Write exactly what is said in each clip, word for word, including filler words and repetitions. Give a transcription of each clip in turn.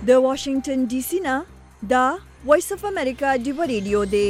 د واشنگټن ډي سي نه دا وایس اف امریکا ډیو ریډیو دی.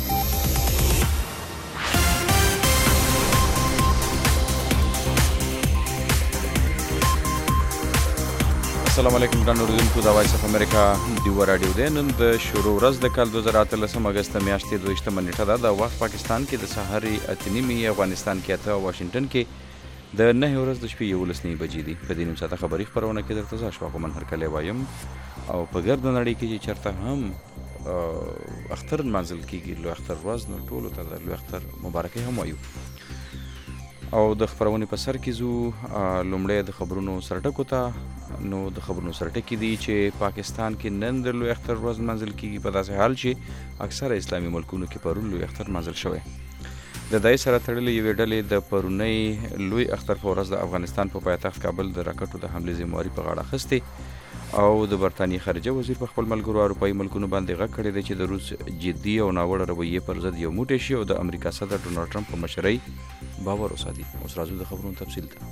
السلام علیکم ګران اوریدونکو، د وایس اف امریکا ډیو راډیو دی. نن د شروع ورځ د کال دوه زره اتلسم اګست میاشتې دوه ویشتمه نیټه ده. د وخت پاکستان کې د سهار اته نیمې، افغانستان کې اته، واشنګټن کې د نهه ورځ د شپې یولس نیمې بجې دي. په دې نیم ساعته خبري خپرونه کې درته زه اشفاق منهر کلی وایم، او په ګرده نړۍ کې چې چېرته هم اختر نمانځل کېږي، لوی اختر ورځ، نو ټولو ته د لوی اختر مبارکۍ هم وایو. او د خپرونې په سر کې ځو لومړی د خبرونو سرټکو ته. نو د خبرونو سرټکي دي چې پاکستان کې نن د لوی اختر ورځ نمانځل کېږي، په داسې حال چې اکثره اسلامي ملکونو کې پرون لوی اختر نمانځل شوی. د دای سره تړلې یوې ډلې د پرونۍ لوی اختر په ورځ د افغانستان په پایتخت کابل د راکټو د حملې ذمهواري په غاړه اخیستې، او د برطانیې خارجه وزیر په خپل ملګرو اروپایي ملکونو باندې غږ کړی دی چې د روس جدي او ناوړه رویې پر ضد یو موټی شي او د امریکا صدر ډونالډ ټرمپ په مشرۍ باور وساتي. اوس راځو د خبرونو تفصیل ته.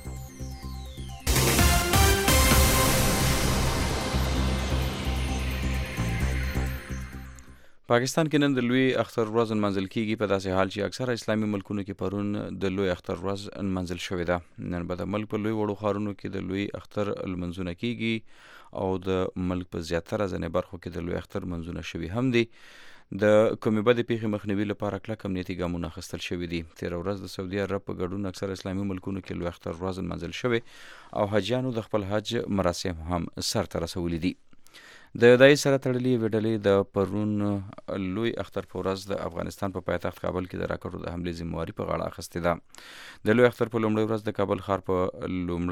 پاکستان کې نن د لوی اختر ورځ نمانځل کېږي، په داسې حال چې اکثره اسلامي ملکونو کې پرون د لوی اختر ورځ نمانځل شوې ده. نن به د ملک په لوی وړو ښارونو کې د لوی اختر لمونځونه کېږي، او د ملک په زیاتره ځینې برخو کې د لوی اختر لمونځونه شوي هم دي. د کومې بدې پیښې مخنیوي لپاره کلک امنیتي ګامونه اخیستل شوي دي. تېره ورځ د سعودي عرب په ګډون اکثره اسلامي ملکونو کې لوی اختر ورځ نمانځل شوې، او حاجیانو د خپل حج مراسم هم سرته رسولي دي. د دای سره تړلې یوې ډلې د پرون لوی اختر په ورځ د افغانستان په پایتخت کابل کې د راکټو د حملې ذمهواري په غاړه اخیستې ده. د لوی اختر په لومړۍ ورځ د کابل ښار په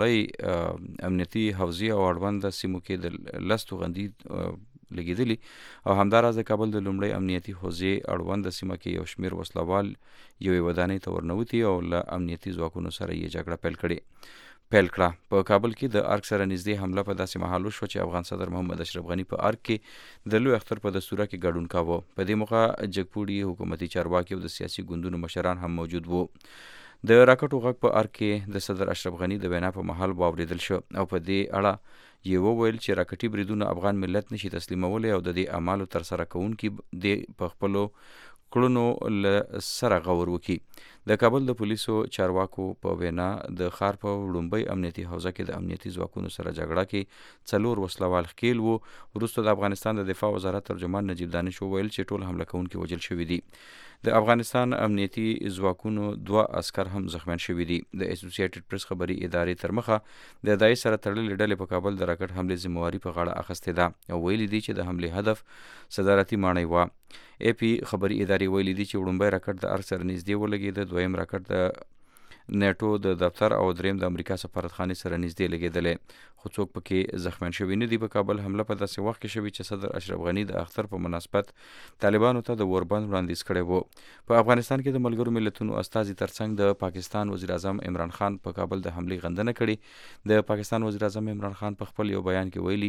لومړۍ امنیتي حوزې او اړونده سیمو کې د لس توغندي لګېدلي، او همداراز د کابل د لومړۍ امنیتي حوزې اړونده سیمه کې یو شمېر وسلوال یوې ودانۍ ته ورنوتي او له امنیتي ځواکونو سره یې جګړه پیل کړې پیل کړه. په کابل کې د ارګ سره نږدې حمله په داسې مهال وشوه چې افغان صدر محمد اشرف غني په ارګ کې د لوی اختر په دستوره کې ګډون کاوه. په دې موقع جګپوړي، حکومتي چارواکي او د سیاسي ګوندونو مشران هم موجود وو. د راکټو غږ په ارګ کې د صدر اشرف غني د وینا په مهال واورېدل شو، او په دې اړه یې وویل چې راکټي بریدونه افغان ملت نشي تسلیمولی، او د دې اعمالو ترسره کوونکي دې په خپلو کړنو له سره غور وکړي. د کابل د پولیسو چارواکو په وینا د ښار په وړومبۍ امنیتي حوزه کې د امنیتي ځواکونو سره جګړه کې څلور وسلوال ښکېل وو. وروسته د افغانستان د دفاع وزارت ترجمان نجیب دانش وویل چې ټول حمله کوونکي وژل شوي دي. د افغانستان امنیتي ځواکونو دوه عسکر هم زخمیان شوي دي. د اسوسییټډ پریس خبري ادارې تر مخه د دای سره تړلې ډلې په کابل د راکټ حملې ذمهواري په غاړه اخیستې ده، او ویلي دي چې د حملې هدف صدارتي ماڼۍ وه. ای پی خبري ادارې ویلي دي چې وړومبی راکټ د ارګ سره نږدې ولګېده، دویم راکټ د نیټو د دفتر او دریم د امریکا سفارتخانې سره نږدې لګېدلی، خو څوک پکې زخمیان شوي نه دي. په کابل حمله په داسې وخت کې شوي چې صدر اشرف غني د اختر په مناسبت طالبانو ته د اوربند وړاندیز کړی و. په افغانستان کې د ملګرو ملتونو استازي ترڅنګ د پاکستان وزیر اعظم عمران خان په کابل د حملې غندنه کړې. د پاکستان وزیر اعظم عمران خان په خپل یو بیان کې ویلي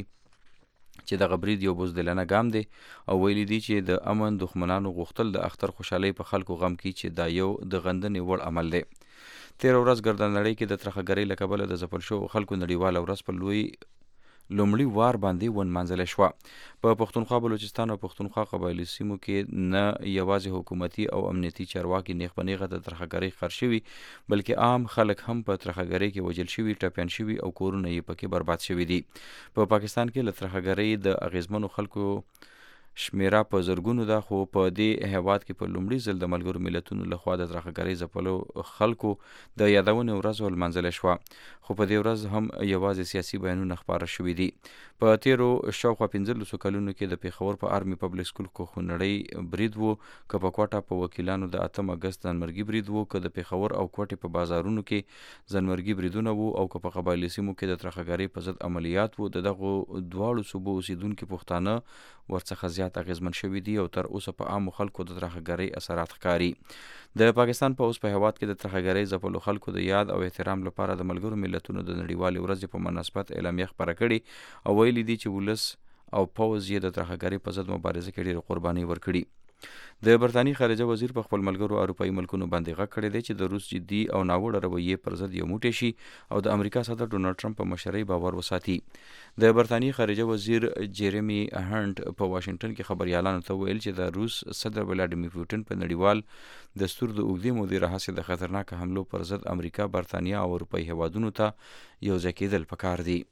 چې دغه برید یو بزدلانه ګام دی، او ویلي دي چې د امن دښمنانو غوښتل د اختر خوشحالۍ په خلکو غم کړي، چې دا یو د غندنې وړ عمل دی. تېره ورځ ګرده نړۍ کې د ترخهګرۍ له کبله د ځپل شوو خلکو نړیواله ورځ په لوی لومړي وار باندې ونمانځلې شوه. په پښتونخوا، بلوچستان او پښتونخوا قبایلي سیمو کې نه یوازې حکومتي او امنیتي چارواکي نیغ په نیغه د ترخهګرۍ ښکار شوي، بلکې عام خلک هم په ترخهګرۍ کې وژل شوي، ټپیان شوي، او کورونه یې پکې برباد شوي دي. په پاکستان کې له ترخهګرۍ د اغیزمنو خلکو شمیره په زرګونو ده، خو په دې هیواد کې په لومړي ځل د ملګرو ملتونو لخوا د ترخهګرۍ ځپلو خلکو د یادونې ورځ ولمانځلې شوه، خو په دې ورځ هم یوازې سیاسي بیانونه خپاره شوي دي. په تیرو شاوخوا پنځلسو کلونو کې د پېښور په آرمي پبلک سکول خونړۍ برید وو، که په کوټه په وکیلانو د اتم اګست ځانمرګي برید وو، که د پېښور او کوټې په بازارونو کې ځانمرګي بریدونه وو، او که په قبایلي سیمو کې د ترخهګرۍ په ضد عملیات وو. د دغو دواړو صوبو اوسېدونکي پښتانه ورڅخه زیات اغیزمن شوي دي، او تر اوسه په عامو خلکو د ترخهګرۍ اثرات ښکاري. د پاکستان په اوس په هیواد کې د ترخهګرۍ ځپلو خلکو د یاد او احترام لپاره د ملګرو ملتونو د نړیوالې ورځې په مناسبت اعلامیه خپره کړې، او ویلي دي چې ولس او پوځ یې د ترخهګرۍ په ضد مبارزه کې ډېرې قربانۍ ورکړي. د برتانیې خارجه وزیر په خپل ملګرو اروپایي ملکونو باندې غږ کړی دی چې د روس جدي او ناوړه رویې پر ضد یو موټی شي او د امریکا صدر ډونالډ ټرمپ په مشرۍ باور وساتي. د برتانیې خارجه وزیر جیرمی هانټ په واشنگټن کې خبريالانو ته ویل چې د روس صدر ولادیمیر پوتین په نړیوال دستور د اوږدې مودې راهیسې د خطرناک حملو پر ضد امریکا، برتانیا او اروپایي هیوادونو ته یو ځای کېدل پکار دي.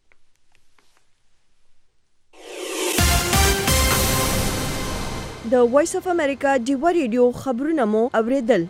د وایس اف امریکا ډیوا ریډیو خبرونه مو اوریدل.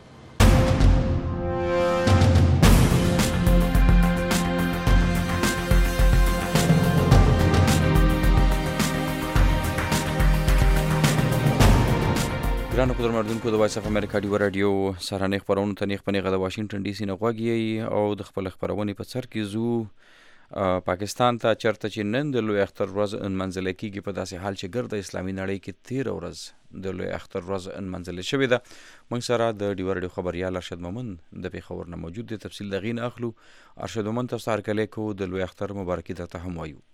ګرانو قدر مردونکو، د وایس اف امریکا ډیوا رادیو سهارنۍ خپرونو ته نیغ په نیغه د واشنګټن ډي سي نه غوږ یې او د خپل خپرونې په سر کې زو پاکستان ته چرته چې نن د لوی اختر ورځ نمانځل کېږي، په داسې حال چې ګرد اسلامي نړۍ کې تېره ورځ د لوی اختر ورځ نمانځل شوې ده. موږ سره د ډیوا رادیو خبریال ارشد مومن د پېښور نه موجود دی. تفصیل د هغې نه اخلو. ارشد مومن ته هرکلی کوو، د لوی اختر مبارکي درته هم وایو.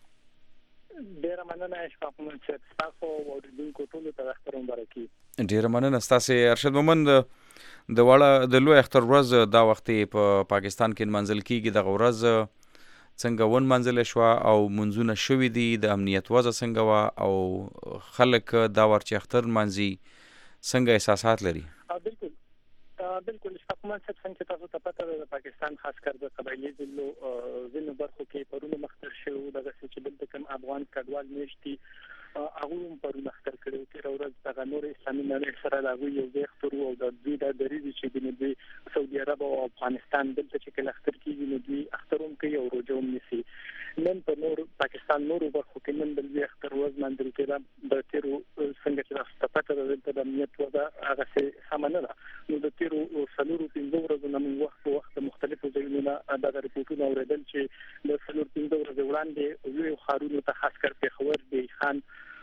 ډیره مننه اشفاق مومن صاحب، تاسو او اوریدونکو ټولو ته اختر مبارکي. ډیره مننه ستاسې ارشد مومن. د د واړه د لوی اختر ورځ دا وخت په پاکستان کې نمانځل کېږي. دغه ورځ څنګه ونمانځل شوه او منځونه شوي دي؟ د امنیت وضع څنګه وه او خلک دا ور چې اختر نمانځي څنګه احساسات لري؟ بالکل بالکل اشفاق مومن صاحب، څنګه چې تاسو ته پته ده د پاکستان خاص کر د قبایلي ضلعو ځینو برخو کې پرونه مخکر شوي، دغسې چې دلته کوم افغان کډوال میشت دي هغوی هم پرونه اختر کړي وو. تېره ورځ دغه نور اسلامي نړۍ سره د هغوی یو ځای اختر وو او د دوی دا دریځ چې د دوی سعودي عرب او افغانستان دلته چې کله اختر کېږي نو دوی اختر هم کوي او روژه هم نیسي. نن په نور پاکستان نورو برخو کې نن د لوی اختر ورځ نمانځل کېده. د تېرو څنګه چې تاسو ته پته ده دلته د امنیت وضع هغسې سمه نه ده، نو د تېرو څلورو پنځه ورځو نه موږ وخت په وخت مختلفو ځایونو نه دغه رپورټونه اورېدل چې د څلور پنځه ورځې وړاندې لویو ښارونو ته خاص کر پېښور، دیخان،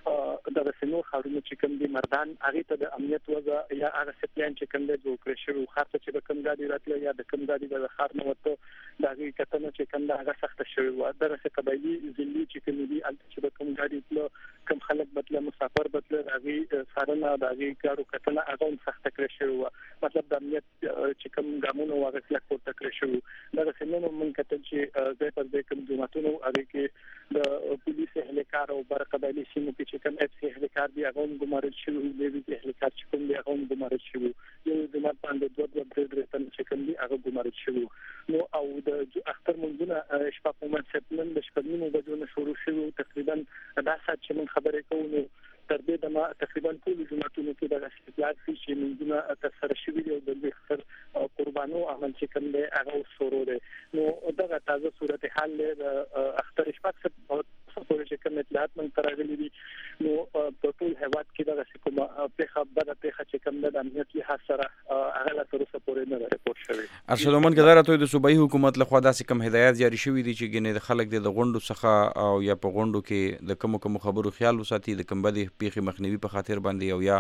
دغسې نور ښارونه چې کوم دي مردان، هغې ته د امنیت وضع یا هغسې پلان چې کوم دی جوړ کړی شوی و. ښار ته چې به کوم ګاډي راتله یا د کوم ګاډي به د ښار نه وته د هغې کتنه چې کوم ده هغه سخته شوې وه. دغسې قبایلي ضلعې چې کومې دي هلته چې به کوم ګاډي تله، کوم خلک به تله، مسافر به تله، د هغې څارنه، د هغې ګاډو کتنه هغه هم سخته کړې شوې وه. مطلب د امنیت چې کوم ګامونه وو هغه کلک پورته کړی شوي وو. دغسې نن هم موږ کتل چې ځای پر ځای کوم جوماتونه وو هغې کې د پولیس اهلکار او بر قبایلي سیمو کې چې کوم اف سي اهلکار دي هغه هم ګمارل شوي وو، لیویز اهلکار چې کوم دي هغه هم ګمارل شوي وو. یو جومات باندې دوه دوه درې درې تنه چې کوم دي هغه ګمارل شوي وو. نو او د اختر منځونه اشفاق مومن صاحب نن د شپږ نیمو بجو نه شروع شوي وو. تقریبا دا ساعت چې موږ خبرې کوو نو تر دې دمه تقریبا ټولو جوماتونو کې دغه استقلال شي چې منځونه ترسره شوي دي او د لوی اختر قربانو عمل چې کوم دی هغه اوس شروع دی. نو دغه تازه صورتحال دی د اختر اشفاق صاحب پورې چې کوم اطلاعات موږ ته راغلي دي. نو په ټول هېواد کې دغسې کومه پېښه بده پېښه چې کوم ده د امنیت لحاظ سره هغه لا تر اوسه پورې نه ده رپورټ شوې. ارشد مومن، که دا راته د صوبایي حکومت لخوا داسې کوم هدایات جاري شوي دي چې ګنې د خلک د غونډو څخه او یا په غونډو کې د کومو کومو خبرو خیال وساتي، د کوم بدې پېښې مخنیوي په خاطر باندې، او یا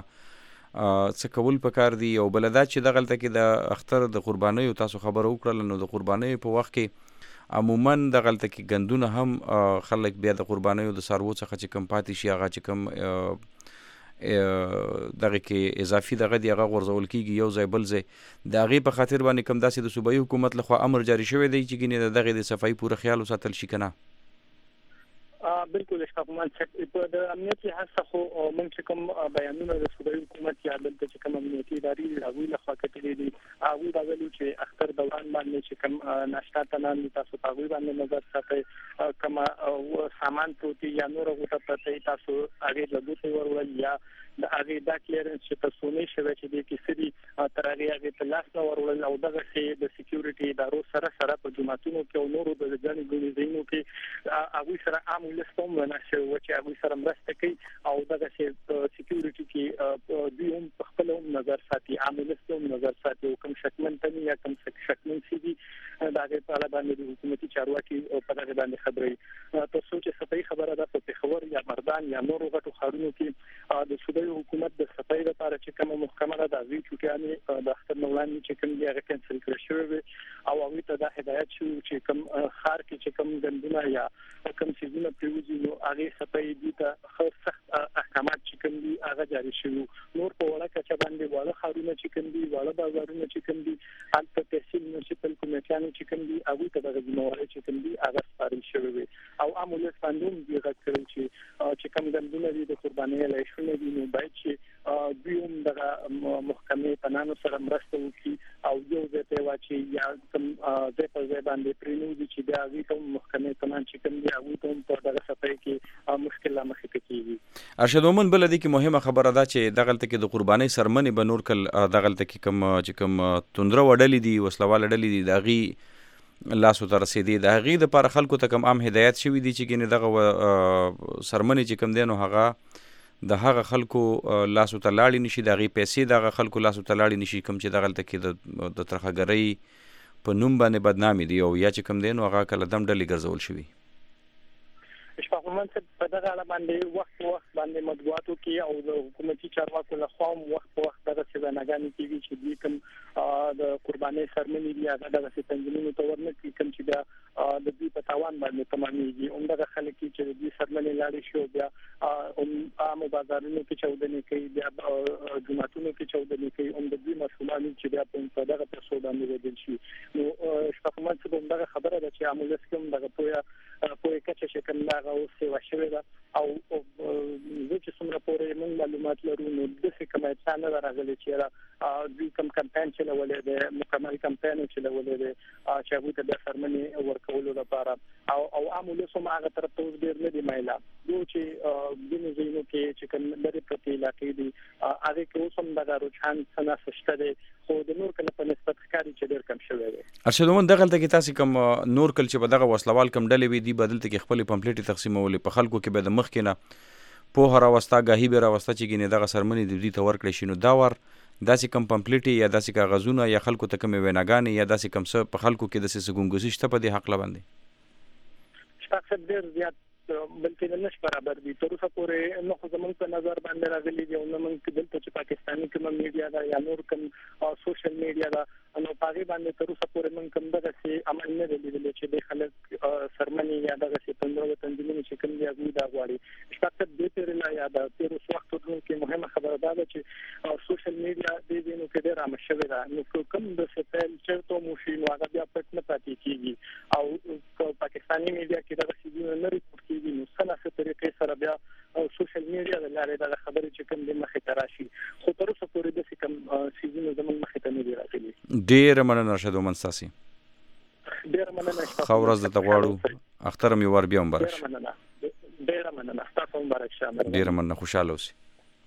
څه کول پکار دي؟ او بله دا چې دغلته کې د اختر د قربانیو تاسو خبره وکړله، نو د قربانیو په وخت کې عموما دغلته کې ګندونه هم خلک بیا د قربانیو د څاروو څخه چې کوم پاتې شي هغه چې کوم دغه کې اضافي دغه دی هغه غورځول کېږي یو ځای بل ځای. د هغې په خاطر باندې کوم داسې د صوبایي حکومت لخوا امر جاري شوی دی چې ګینې د دغې د صفایي پوره خیال وساتل شي که نه؟ بالکل اشفاق مومن صاحب، په د امنیت لحاظ څخه موږ چې کوم بیانونه د صوبایي حکومت یا دلته چې کوم امنیتي ادارې دي هغوی لخوا کتلي دي، هغوی دا ویلي چې اختر دوران باندې چې کوم ناشته تنان دي تاسو په هغوی باندې نظر ساتئ، کومه سامان پروت یا نوره غوټه پرته تاسو هغې له ګوتې وروړئ یا د هغې دا کلیرنس چې تصونې شوی چې دې کې څه دي تر هغې هغې ته لاس نه وروړل او دغسې د سیکیورټي ادارو سره سره په جوماتونو کې او نورو د ګڼې ګڼې ځایونو کې هغوی سره عام ولس ته هم ونه شوی وه چې هغوی سره مرسته کوي او دغسې سیکیورټي کې دوی هم په خپله هم نظر ساتي، عام ولس ته هم نظر ساتي او کوم شکمن تني یا کوم شکمن څه دي د هغې په اړه باندې د حکومتي چارواکي په دغې باندې خبروي. تر څو چې صفایي خبره ده په پېښور یا مردان یا نورو غټو ښارونو کې د صوبایي حکومت د صفایي لپاره چې کومه محکمه ده د هغوی چوټیانې د اختر نه وړاندې چې کوم دي هغه کینسل کړی شوی وي او هغوی ته دا هدایت شوي چې کوم ښار کې چې کوم ګندونه یا کوم څیزونه پرېوځي نو هغې صفایي دوی ته ښه سخت احکامات چې کوم دي هغه جاري شوی. نور په وړه کچه باندې وړه خارونه چې کوم دي وړه بازارونه چې کوم دي البته تحصیل میونسپل کمیټیانو چې کوم دي هغه ته د ذمہواری چې کوم دي هغه سپارل شوی وي او عمومي قانون دی غوښتل چې چې کوم ګندونه دي د قرباني لایښونه دي نو باید چې دوی هم د محکمې په نامه سره مرسته وکړي او یو ځای ته واچي یا کوم ځای په ځای باندې پرېنوځي چې بیا هغوی ته محکمې په نامه چې کوم دي هغوی ته هم په دغه څپرکي کې مشکل لا مخې ته کېږي. ارشد مومن بله دې کې مهمه خبره ده چې دغلته کې د قربانۍ سرمنې به نور کل دغلته کې کوم چې کوم توندره وډلې دي وسلواله ډلې دي د هغې لاسو ته رسېدې د هغې دپاره خلکو ته کوم عام هدایت شوي دي چې ګینې دغه سرمنې چې کوم دی نو هغه د هغه خلکو لاسو ته لاړې نشي د هغې پیسې د هغه خلکو لاسو ته لاړې نشي کوم چې دغلته کې د ترخهګرۍ په نوم باندې بدنامي دي او یا چې کوم دی نو هغه کله دم ډلې ګرځول شوي. اشفاق مومن صاحب په دغه اړه باندې وخت په وخت باندې مطبوعاتو کې او د حکومتي چارواکو له خوا وخت په وخت دغه څېړناګانې کېږي چې دوی کوم د قربانۍ سرمنې دي هغه دغسې تنظیمونو ته ورنه کړي کوم چې بیا د دوی په تاوان باندې تمامېږي همدغه خلک چې د دوی سرمنې لاړې شي او بیا عامو بازارونو کې چاودنې کوي بیا جوماتونو کې چاودنې کوي هم د دوی مسؤلان چې بیا په دغه پیسو باندې وژل شي. نو اشفاق مومن صاحب همدغه خبره ده چې عام ولس کې هم دغه پوهه پوهې کچه چې کوم هغه اوس سیوا شوې ده او زه چې څومره پورې موږ معلومات لرو نو داسې کومه اطلاع نه ده راغلې چې دوی کوم کمپاین چلولی دی مکمل کمپاین یې چلولی دی چې هغوی ته بیا سرمنې ورکولو لپاره او او عام ولس هم هغه طرف ته اوس ډېر نه دي مایله. دوی چې ځینو ځایونو کې چې کوم لرې پرتې علاقې دي هغې کې اوس هم دغه رجحان څه ناڅه شته دی خو د نور کله په نسبت ښکاري چې ډېر کم شوی دی. ارشد مومن دغلته کې تاسې کوم نور کل چې به دغه وسلوال کوم ډلې وي دي به دلته کې خپلې پمفلیټې تقسیمولې په خلکو کې به د مخکې نه پوهه راوسته ګاهي به راوسته چې ګینې دغه سرمنې د دوی ته ورکړی شي نو دا ور داسې کم پمفلیټې یا داسې کاغذونه یا خلکو ته کومې ویناګانې یا داسې کم څه په خلکو کې داسې څه ګونګوسي شته په دې هکله باندې؟ شپږ سوه ډېر زیات بلکې نش برابر دي تر اوسه پورې نو خو زموږ په نظر باندې راغلي دي او نو موږ دلته چې پاکستاني کوم میډیا دا یا نور کوم سوشل میډیا دا نو پاغي باندې تر اوسه پورې موږ کوم دغه سي عمل نه دی لیدل چې د خلک سرمنې یا دغه سي پندرو تنظیمونو چې کوم دی هغه دا غواړي شپږ دې تر نه یا دا تر اوسه وخت کې مهمه خبره ده چې سوشل میډیا دې دینو کې ډېر عام شوی دا نو کوم د سپیل چرته مو شي نو هغه بیا پټ نه پاتې کیږي او پاکستاني میډیا کې دغه سي نه ریپورت کیږي نو څنګه څه طریقې سره بیا او سوشل میډیا د لارې د خبرې چې کوم د مخې ته راشي خو تر اوسه پورې د کوم سیزن زمون مخې ته نه دی راغلی. ډېر مننه ارشد مومن ساسي. ډېر مننه. خو ورځ د غواړو اختر مې ور بیا مبارک. ډېر مننه. ډېر مننه. تاسو مبارک شه. ډېر مننه. خوشاله اوسئ.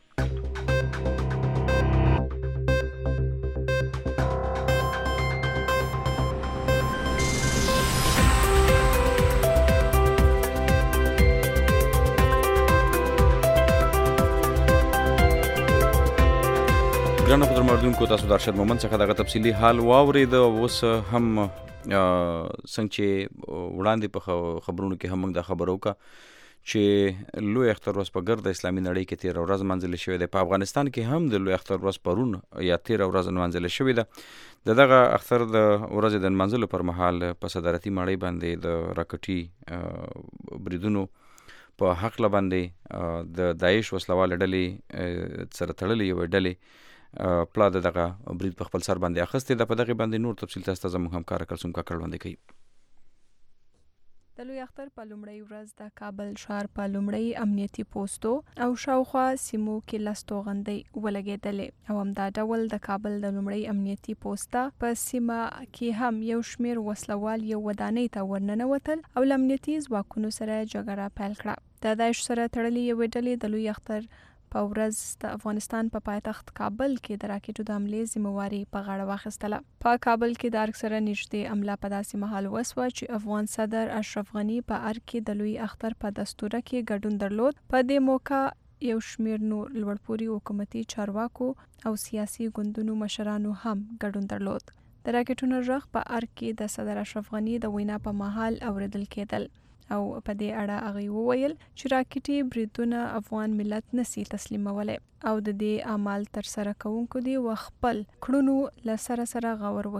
ګرانو قدرمنونکو تاسو د ارشد مومن څخه دغه تفصیلي حال واورید اوس هم څنګه چې وړاندې په خبرونو کې هم موږ دا خبرو وکړه چې لوی اختر ورځ په ګرد اسلامي نړۍ کې تېره ورځ نمانځل شوې ده. په افغانستان کې هم د لوی اختر ورځ پرون یا تېره ورځ نمانځل شوې ده. د دغه اختر د ورځې د نمانځلو پر مهال په صدارتي ماڼۍ باندې د راکټي بریدونو په حقله باندې د داعش وسلواله ډلې سره تړلې یوې ډلې پلا دغه برید په خپل سر باندې اخیستی ده. په دغه باندې نور تفصیل تاسو ته زموږ همکار کلثوم کاکړ وړاندې کوي. د لوی اختر په لومړۍ ورځ د کابل ښار په لومړۍ امنیتي پوسټو او شاوخوا سیمو کې لس توغندۍ ولګېدلې او همدا ډول د کابل د لومړۍ امنیتي پوسټه په سیمه کې هم یو شمېر وسلوال یو ودانۍ ته ورننوتل او له امنیتي ځواکونو سره جګړه پیل کړه. د داعش سره تړلې یوې ډلې د لوی اختر په ورځ د افغانستان په پایتخت کابل کې د راکټو د حملې ذمہواري په غاړه واخیستله. په کابل کې د ارګ سره نږدې حمله په داسې مهال وسوه چې افغان صدر اشرف غني په ارګ کې د لوی اختر په دستوره کې ګډون درلود. په دې موقع یو شمېر نور لوړپوړي حکومتي چارواکو او سیاسي ګوندونو مشرانو هم ګډون درلود. د راکټونو غږ په ارګ کې د صدر اشرف غني د وینا په مهال اوریدل کېدل او په دې اړه هغه وویل چې راکټي بریدونه افغان ملت نسی تسلیمولی او د دې اعمال تر سره کوونکو دی و خپل کړنو له سره سره غور وکړي.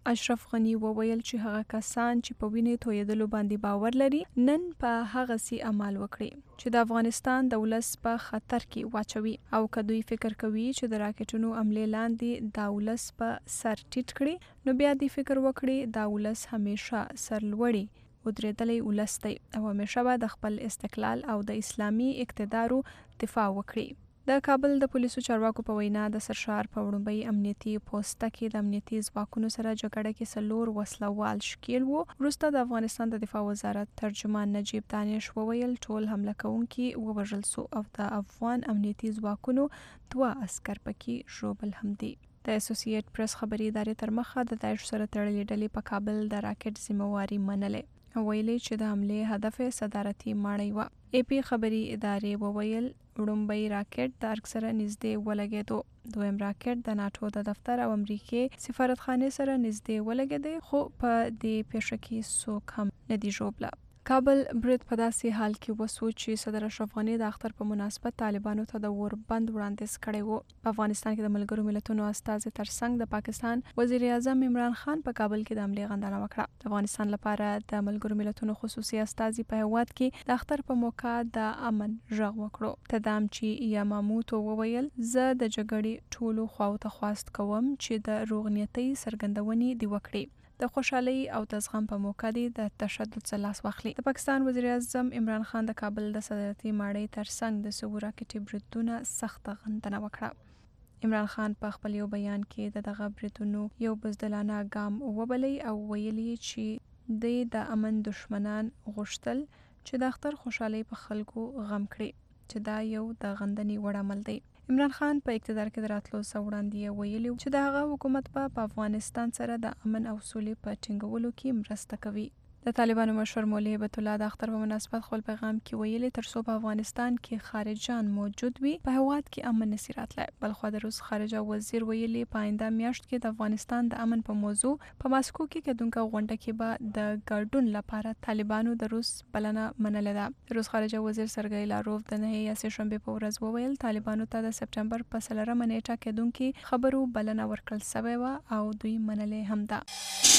اشرف غنی وویل چې هغه کسان چې په وینې تویدلو باندې باور لري نن په هغه سي عمل وکړي چې د افغانستان د ولس په خطر کې واچوي او که دوی فکر کوي چې د راکټونو حملې لاندې د ولس په سر ټیټ کړي نو بیا دې فکر وکړي د ولس همیشه سرلوړي ودرېدلی ولس دی او همیشه به د خپل استقلال او د اسلامي اقتدارو دفاع وکړي. د کابل د پولیسو چارواکو په وینا د سرشار په وړومبۍ امنیتي پوسته کې د امنیتي ځواکونو سره جګړه کې څلور وسله وال ښکېل وو. وروسته د افغانستان د دفاع وزارت ترجمان نجیب دانش وویل ټول حمله کوونکي ووژل سو او د افغان امنیتي ځواکونو دوه عسکر پکې ژوبل هم دي. د اسوسییټ پریس خبري ادارې تر مخه د داعش سره تړلې ډلې په کابل د راکټ ذمہواري منلې او ویلې چې د حملې هدف صدارتي ماڼۍ وه. ای پی خبري ادارې وویل وړومبۍ راکټ د ارګ سره نږدې ولګېدو. دویم راکټ د ناټو د دفتر او امریکې سفارتخانې سره نږدې ولګېدی خو په دې پیښه کې څوک هم نه دي ژوبله. کابل برید په داسې حال کې وسو چې صدر اشرف غني د اختر په مناسبت طالبانو ته د اوربند وړاندیز کړی و. په افغانستان کې د ملګرو ملتونو استازي ترڅنګ د پاکستان وزیر اعظم عمران خان په کابل کې د حملې غندنه وکړه. د افغانستان لپاره د ملګرو ملتونو خصوصي استازي په هیواد کې د اختر په موقع د امن غږ وکړو. تدامچی یاماموتو وویل زه د جګړې ټولو خواو ته خواست کوم چې د روغنیتۍ څرګندونې دی وکړي. د خوشحالۍ او د زغم په موقع دی د تشدد څخه لاس واخلي. د پاکستان وزیر اعظم عمران خان د کابل د صدارتي ماڼۍ ترڅنګ د څو راکټي بریدونو سخته غندنه وکړه. عمران خان په خپل یو بیان کې د دغه بریدونو یو بزدلانه ګام وبلی او ویلي چې د امن دشمنان غوښتل چې د اختر خوشحالۍ په خلکو غم کړي چې دا یو د غندنې وړ عمل دی. عمران خان په اقتدار کې د راتلو څخه وړاندې ویلي چې د هغه حکومت به په افغانستان سره د امن او سولې په ټینګولو کې مرسته کوي. د طالبانو مشر مولوي هبت الله د اختر په مناسبت خپل پیغام کې ویلي تر څو په افغانستان کې خارجان موجود وي په هیواد کې امن نشي راتلی. بلخو د روس خارجه وزیر ویلي په آینده میاشت کې د افغانستان د امن په موضوع په ماسکو کې کېدونکو غونډه کې به د ګډون لپاره طالبانو د روس بلنه منلې ده. روس خارجه وزیر سرګی لاروف د نهه یا سه شنبه په ورځ وویل طالبانو ته د سپټمبر په څلورمه نیټه کېدونکو خبرو بلنه ورکړل شوې وه او دوی منلې هم ده.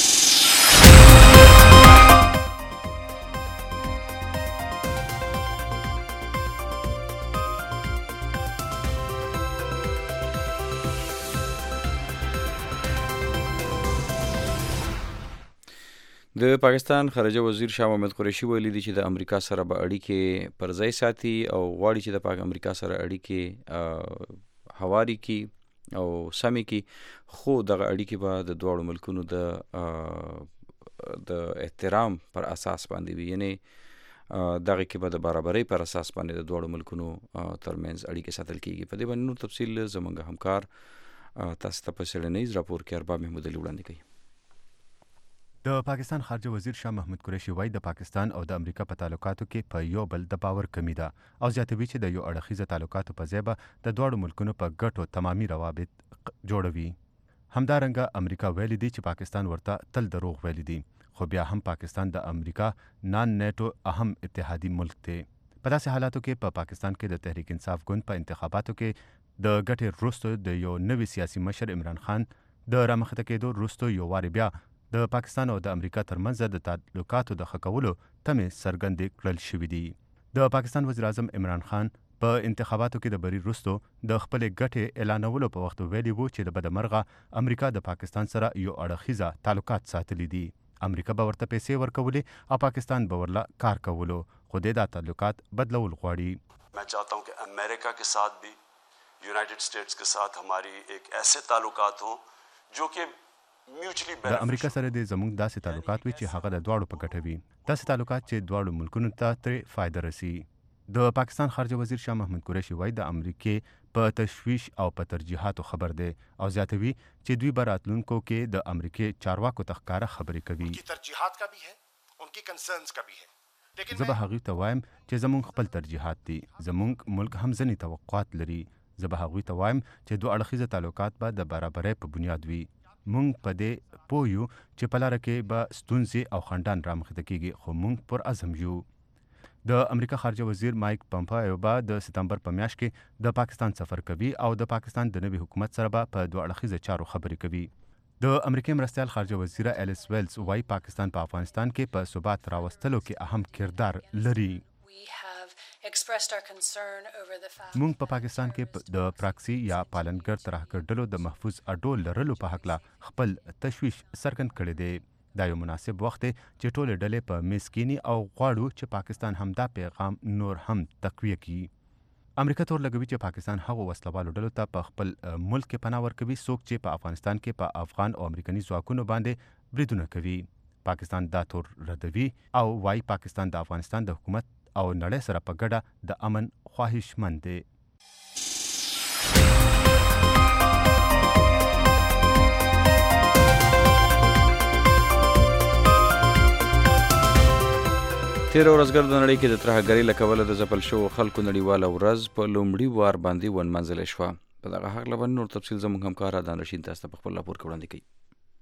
د پاکستان خارجه وزیر شاه محمد قریشي ویلي دي چې د امریکا سره به اړیکې پر ځای ساتي او غواړي چې د پاک امریکا سره اړیکې هواري کی او سمې کی خو دغه اړیکې به د دواړو ملکونو د د احترام پر اساس باندې وي. یعنی دغه کې به د برابرۍ پر اساس باندې د دواړو ملکونو ترمنځ اړیکې ساتل کیږي. په دې باندې نور تفصیل زموږ همکار تاسو ته په څېړنیز راپور کې ارباب محمود علي وړاندې کوي. د پاکستان خارجه وزیر شاه محمود قریشي وایي د پاکستان او د امریکا په تعلقاتو کې په یو بل د باور کمی ده او زیاتوي چې د یو اړخیزه تعلقاتو په ځای به د دواړو ملکونو په ګټو تمامي روابط جوړوي. همدارنګه امریکا ویلي دي چې پاکستان ورته تل دروغ ویلي دي خو بیا هم پاکستان د امریکا نان نیټو اهم اتحادي ملک دی. په داسې حالاتو کې په پا پاکستان کې د تحریک انصاف ګوند په انتخاباتو کې د ګټې وروسته د یو نوي سیاسي مشر عمران خان د رامخته کېدو وروسته یو وارې بیا د پاکستان او د امریکا ترمنځ د تعلقاتو د ښه کولو تمې څرګندې کړل شوې دي. د پاکستان وزیر اعظم عمران خان په انتخاباتو کې د بری وروسته د خپلې ګټې اعلانولو په وخت ویلي وو چې د بدمرغه امریکا د پاکستان سره یو اړخیزه تعلقات ساتلي دي. امریکا به ورته پیسې ورکولې او پاکستان به ورله کار کولو خو د دا تعلقات بدلول غواړي. मैं चाहता हूँ कि अमेरिका के साथ भी यूनाइटेड स्टेट्स के साथ हमारी एक ऐसे ताल्लुकात हों जो कि د امریکا سره د زموږ داسې تعلقات وي چې هغه د دواړو په ګټه وي. داسې تعلقات چې دواړو ملکونو ته ترې فایده رسي. د پاکستان خارجه وزیر شاه محمود قریشي وایي د امریکې په تشویش او په ترجیحاتو خبر دی او زیاتوي چې دوی به راتلونکو کې د امریکې چارواکو ته ښکاره خبرې کوي. زه به هغوی ته وایم چې زموږ خپل ترجیحات دي. زموږ ملک هم ځینې توقعات لري. زه به هغوی ته وایم چې دوه اړخیزه تعلقات به د برابرۍ په بنیاد وي. مونږ په دې پوه یو چې په لاره کې به ستونزې او خنډان رامخته کیږي خو مونږ پر عزم یو. د امریکا خارجه وزیر مایک پمپایو به د سپتمبر په میاشت کې د پاکستان سفر کوي او د پاکستان د نوي حکومت سره به په دوه اړخیزه چارو خبرې کوي. د امریکای مرستیال خارجه وزیره الیس ویلز وايي پاکستان په پا افغانستان کې په ثبات راوستلو کې اهم کردار لري. مونږ په پا پاکستان کې د پراکسی یا پالنګر ترهګر ډلو د محفوظ اډو لرلو په حق لا خپل تشویش څرګند کړی دی. دا یو مناسب وخت دی چې ټولې ډلې په میز کینی او غواړو چې پاکستان همدا پیغام نور هم تقویه کړي. امریکا تور لګوي چې پاکستان هغو وسلوالو ډلو ته په خپل ملک کې پناه ورکوي څوک چې په افغانستان کې په افغان او امریکایي ځواکونو باندې بریدونه کوي. پاکستان دا تور ردوي او وايي پاکستان د افغانستان د حکومت او نړۍ سره په ګډه د امن خواهشمند دی. تیر ورځګر د نړۍ کې د ترهګرۍ له کبله د ځپل شوو خلکو نړیواله ورځ په لومړي وار باندې ونمانځلې شوه. په دغه هکله باندې نور تفصیل زموږ همکار ادان رشید تاسو ته په خپل راپور کې وړاندې کوي.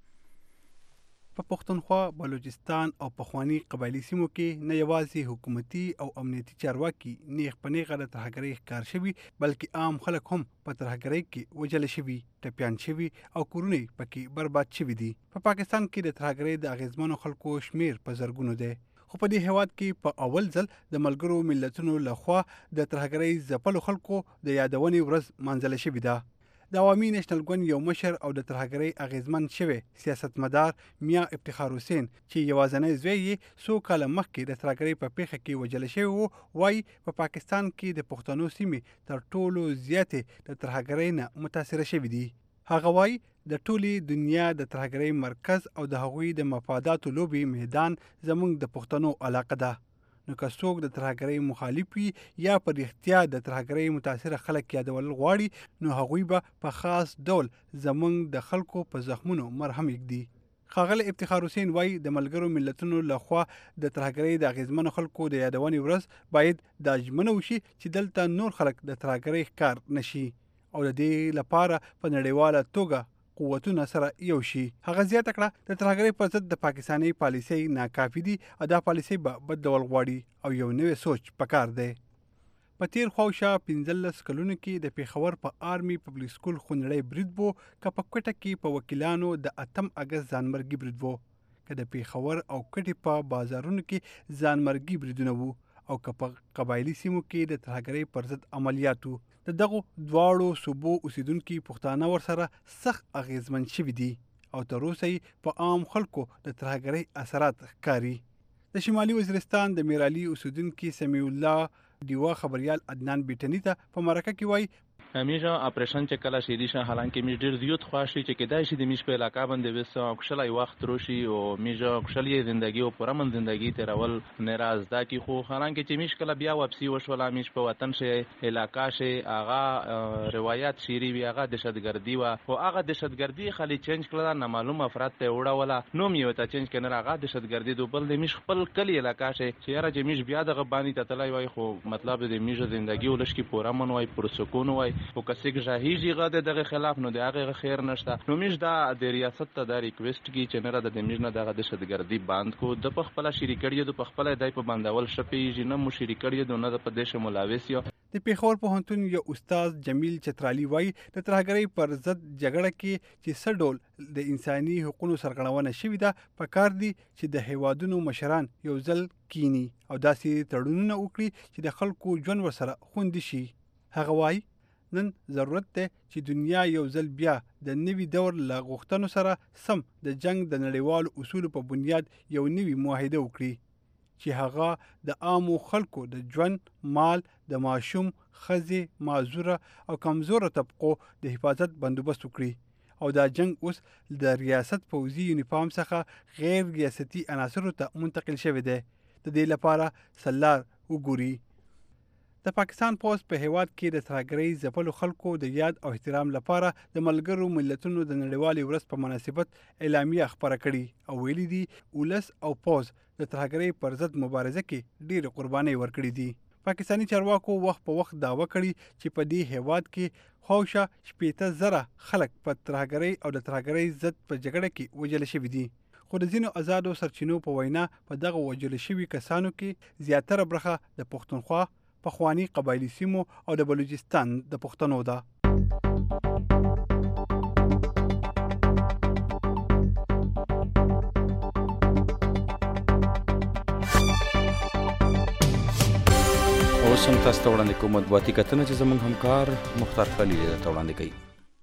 په پښتونخوا، بلوچستان او پخوانی قبایلی سیمو کې نه یوازې حکومتي او امنیتي چارواکي نیغ په نیغه د ترهګرۍ ښکار شوي بلکې عام خلک هم په ترهګرۍ کې وژل شوي، ټپیان شوي او کورونه پکې برباد شوي دي. په پاکستان کې د ترهګرۍ د اغیزمنو خلکو شمیر په زرګونو دی. خو په دې هیواد کې په اول ځل د ملګرو ملتونو لخوا د ترهګرۍ ځپلو خلکو د یادونې ورځ مانځله شوې ده. د عوامي نېشنل ګوند یو مشر او د ترهګرۍ اغیزمن شوی سیاستمدار میا افتخار حسین چې یوازینی زوی یې څو کاله مخکې د ترهګرۍ په پیښه کې وژل شوی و، وایي په پاکستان کې د پښتنو سیمې تر ټولو زیاتې د ترهګرۍ نه متاثره شوي دي. هغه وایي د ټولې دنیا د ترهګرۍ مرکز او د هغوی د مفاداتو لوبي میدان زموږ د پښتنو علاقه ده. نو که څوک د ترهګرۍ مخالف وي یا په رښتیا د ترهګرۍ متاثره خلک یادول غواړي نو هغوی به په خاص ډول زموږ د خلکو په زخمونو مرهم یږدي. ښاغلی افتخار حسین وایي د ملګرو ملتونو لخوا د ترهګرۍ د اغیزمنو خلکو د یادونې ورځ باید دا ژمنه وشي چې دلته نور خلک د ترهګرۍ ښکار نشي او د دې لپاره په نړیواله توګه قوتونه سره یو شي. هغه زیاته کړه د ترهګرۍ پر ضد د پاکستاني پالیسۍ ناکافي دي او دا پالیسۍ به بدلول غواړي او یو نوی سوچ پکار دی. په تیر خواوشا پنځلس کلونو کې د پیښور په آرمي پبلک سکول خونړی برید وو، که په کوټه کې په وکیلانو د اتم اګست ځانمرګي برید وو، که د پیښور او کټې په بازارونو کې ځانمرګي بریدونه وو او که په قبایلی سیمو کې د ترهګرۍ پر ضد عملیات وو. د دغو دواړو صوبو اوسیدونکي پښتانه ورسره سخت اغیزمن شوي دي او تر اوسه یې په عام خلکو د ترهګرۍ اثرات ښکاري. د شمالي وزیرستان د میرالي اوسیدونکي سمیع الله ډیوا خبریال عدنان بیټني ته په مرکه کې وایي همیشه اپریشن چې کله شیدی شه حالانکه میش ډیر زیات خواشي چې کدای شي د میش په علاقه باندې وسه خوشاله وخت روشي او میجا خوشاله زندگی او پرمن زندگی تیرول ناراض دا کی خو حالانکه چې میش کله بیا واپسی وشولا میش په وطن شه علاقه شه اغا روایت شيري وی اغا دهشتګردي وا او اغا دهشتګردي خالي چینج کړه نه معلوم افراد ته وړه ولا نو میو ته چینج کنه اغا دهشتګردي دوبل د میش خپل کلی علاقه شه چې یاره چې میش بیا دغه باندې ته تلای وای خو مطلب د میش زندگی ولش کی پرمن وای پر سکون وای او کسې جاهیږي غاده دغه خلاف نو دغه خیر نشته. نو میش دا د ریاست ته د ریکوست کی چې نه را د میش نه دغه دهشتګردي باند کو د خپل شریکړی د خپل دای په باندول شپې جن مو شریکړی د نه د پدیش ملاوس یو. د پیښور پوهنتون یو استاد جمیل چترالی وای د ترهګرۍ پر ضد جګړه کې چې سډول د انساني حقوقو سرغړونه شوې ده په کار دي چې د هیوادونو مشران یو ځل کینی او داسې تړونونه وکړي چې د خلکو ژوند ورسره خوندي شي. هغه وای نن ضرورت ده چې دنیا یو ځل بیا د نوي دور له غوښتنو سره سم د جنگ د نړیوالو اصولو په بنیاد یو نوي معاهده وکړي چې هغه د عامو خلکو د ژوند، مال، د ماشوم، ښځې، معذوره او کمزوره طبقو د حفاظت بندوبست وکړي او دا جنگ اوس د ریاست پوځي یونیفارم څخه غیر ریاستي عناصرو ته منتقل شوی دی. د دې لپاره سلار وګوري. د پاکستان پوز په هیواد کې د ترهګرۍ ځپلو خلکو د یاد او احترام لپاره د ملګرو ملتونو د نړیوالې ورځ په مناسبت اعلامیه خپره کړي او ویلي دي ولس او پوز د ترهګرۍ پر ضد مبارزه کې ډېرې قربانۍ ورکړي دي. پاکستاني چارواکو وخت په وخت دعوه کړي چې په دې هیواد کې خواوشا شپېته زره خلک په ترهګرۍ او د ترهګرۍ ضد په جګړه کې وژل شوي دي. خو د ځینو آزادو سرچینو په وینا په دغه وژل شوي کسانو کې زیاتره برخه د پښتونخوا، پخوانی قبایلی سیمو او د بلوچستان د پښتنو ده. اوس هم تاسو ته وړاندې کوم مطبوعاتي کتنه چې زموږ همکار مختار خلیل درته وړاندې کوي.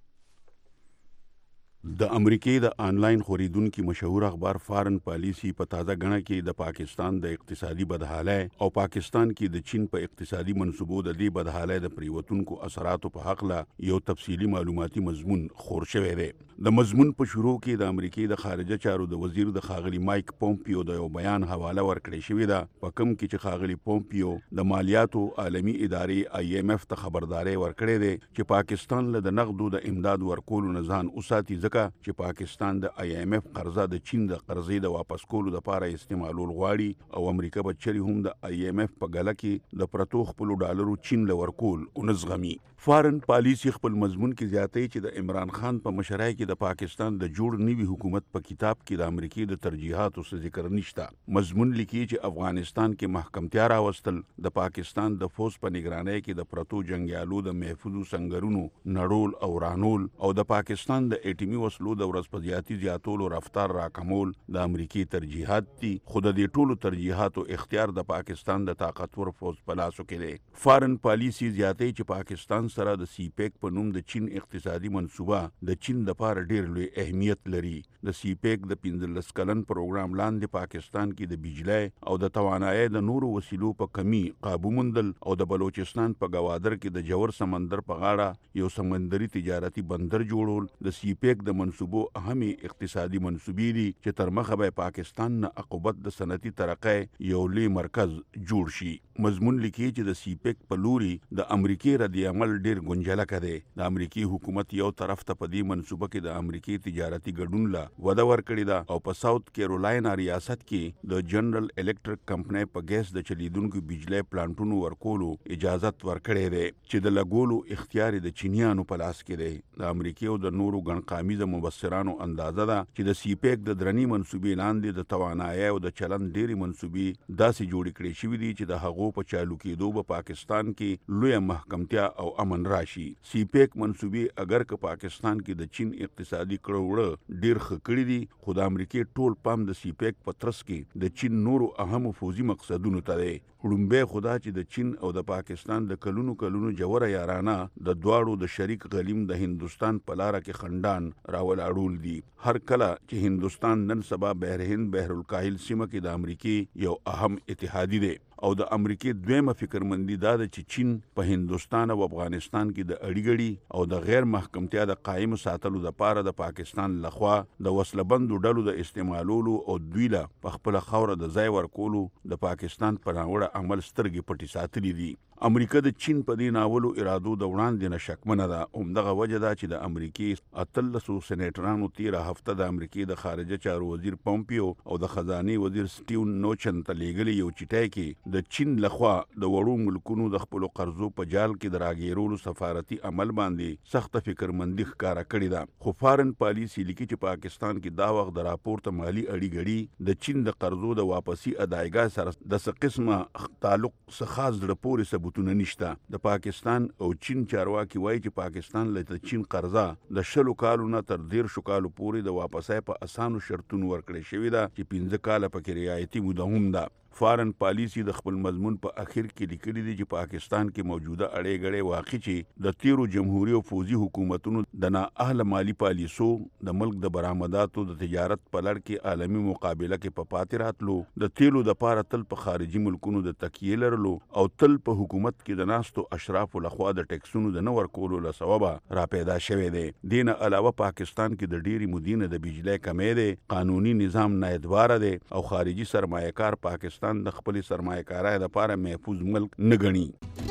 د امریکې د آنلاین خوریدونکو مشهور اخبار فارن پالیسی په تازه غڼه کې د پاکستان د اقتصادي بدحالۍ او پاکستان کې د چین په اقتصادي منصوبو د دې بدحالۍ د پریوتونکو اثراتو په حق له یو تفصیلی معلوماتي مضمون خور شوی دی. د مضمون په شروع کې د امریکې د خارجه چارو د وزیر د خاغلی مایک پومپیو د یو بیان حواله ورکړې شوې ده، په کوم کې چې خاغلی پومپیو د مالیاتو عالمی ادارې آی ایم اف ته خبرداري ورکړې ده چې پاکستان له د نقدو د امداد ورکولو نه ځان وساتي، ځکه چې پاکستان د آی ایم اف قرضه د چین د قرضې د واپس کولو لپاره استعمالول غواړي او امریکا به چری هم د آی ایم اف په غله کې د پرتو خپل ډالرو چین له ورکول او نزغمي. فارن پالیسی خپل مضمون کې زیاتې چې د عمران خان په مشرۍ کې د پاکستان د جوړ نیوي حکومت په کتاب کې د امریکای د ترجیحاتو څخه ذکر نشته. مضمون لیکي چې افغانستان کې محکمتیا راوستل، د پاکستان د فوج په نگرانۍ کې د پرتو جنگیالو د محفوظو سنگرونو نړول او رانول او د پاکستان د اټیمي وسلو د ورځ په زیاتی زیاتولو رفتار راکمول د امریکای ترجیحات دي، خو د دې ټولو ترجیحاتو اختیار د پاکستان د طاقتور فوج په لاسو کې دی. فارن پالیسی زیاتې چې پاکستان سره د سی پیک په نوم د چین اقتصادي منصوبه د چین د لپاره ډیر لوی اهمیت لري. د سی پیک د پنځلس کلن پروګرام لاندې پاکستان کې د بجلی او د توانایي د نورو وسیلو په کمی قابو موندل او د بلوچستان په گوادر کې د جوور سمندر په غاړه یو سمندري تجارتي بندر جوړول د سی پیک د منصوبو اهمي اقتصادي منصوبې دي چې تر مخه به پاکستان نه عقوبت د صنعتي ترقۍ یو لوی مرکز جوړ شي. مضمون لیکي چې د سی پیک په لوري د امریکای رد عمل ډیر ګنجلکه دی. د امریکای حکومت یو طرف ته په دې منصوبه کې د امریکای تجارتي ګډون لا وده ورکړې ده او په ساوث کیرولاینا ریاست کې د جنرال الکتریک کمپنۍ په ګیس د چلیدونکو بجلی پلانټونو ورکولو اجازت ورکړې ده چې د لګولو اختیار د چینیانو په لاس کې دی. د امریکای او د نورو ګڼقامیزه مبصرانو اندازه ده چې د سی پیک د درنی منصوبې لاندې د توانایي او د چلن ډېری منصوبې داسې جوړې کړې شوې دي چې د هغو په چالو کېدو په پاکستان کې لوی محکمتیا او امن راشي. سی پیک منصوبې اگر که پاکستان کې د چین اقتصادي کړوړه ډیر خکړی دي، خو د امریکای ټول پام د سی پیک په ترڅ کې د چین نورو اهمو فوزي مقصدونو ته دی. وړومبی خدا چې د چین او د پاکستان د کلونو کلونو جوړه یارانه د دواړو د شریک غلیم د هندستان په لار کې خندان راولاړول دي. هر کله چې هندستان نن سبا بحر هند بحر الکاهل سیمه کې د امریکای یو اهم اتحادی دی او د امریکای دویمه فکرمندي دا ده چې چین په هندستان او افغانستان کې د اړیګړي او د غیر محکمتیا د قائم ساتلو لپاره د پاکستان لخوا د وسلبندو ډلو د استعمالولو او دوی له په خپل خوره د ځای ورکولو د پاکستان په ناوړه عمل سترګې پټې ساتلې دي. امریکا د چین په دې ناولو ارادو د وړاندې نه شکمنه ده. همدغه وجه ده چې د امریکای اتلسو سېنیټرانو تیره هفته د امریکای د خارجه چارو وزیر پومپیو او د خزانه وزیر سټیون نوچن ته لیږلي یو چټای کې د چین لخوا د وړو ملکونو د خپل قرضو په جال کې د راګیرولو سفارتي عمل باندې سخت فکرمندي ښکارا کړې ده. خو فارن پالیسی لیکي چې پاکستان کې دا وخت د راپورته مالی اړیګړي د چین د قرضو د واپسی ادایګا سره د څه قسمه تعلق څخه خاص د پورې ثبوتونه نشته. د پاکستان او چین چارواکي وایي چې پاکستان له چین قرضه د شلو کالو نه تر ډیر شو کالو پورې د واپسۍ په اسانو شرطونو ورکړې شوې ده چې پنځه کاله پکې رعایتي موده هم ده. فارن پالیسی د خپل مضمون په اخر کې لیکلي دي چې پاکستان کې موجوده اړې غړې واقع چې د تیرو جمهوریت او فوزي حکومتونو د نااهله مالی پالیسو د ملک د برآمداتو د تجارت په لړ کې عالمي مقابله کې په پاتې راتلو، د تیلو د پاره تل په خارجي ملکونو د تکیې لرلو او تل په حکومت کې د ناستو اشرافو لخوا د ټیکسونو د نه ورکولو له سببه را پیدا شوی دی. دین علاوه پاکستان کې د ډېری مدینه د بجلی کمې دی، قانوني نظام نااعتباره دی او خارجي سرمایه‌کار پاکستان د خپل سرمایه‌کارۍ لپاره محفوظ ملک نه ګڼي.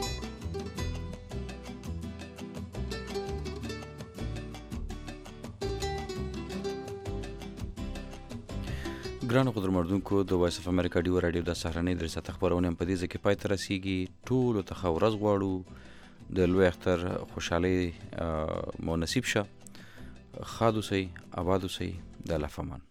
ګرانو قدرمنونکو، د وایس اف امریکا ډیو رادیو د سهارنۍ درې ساعته خپرونه هم په دې ځای کې پای ته رسیږي. ټولو ته ښه ورځ غواړو، د لوی اختر خوشحالۍ مو نصیب شه. ښاد اوسئ، اباد اوسئ، د الله په امان.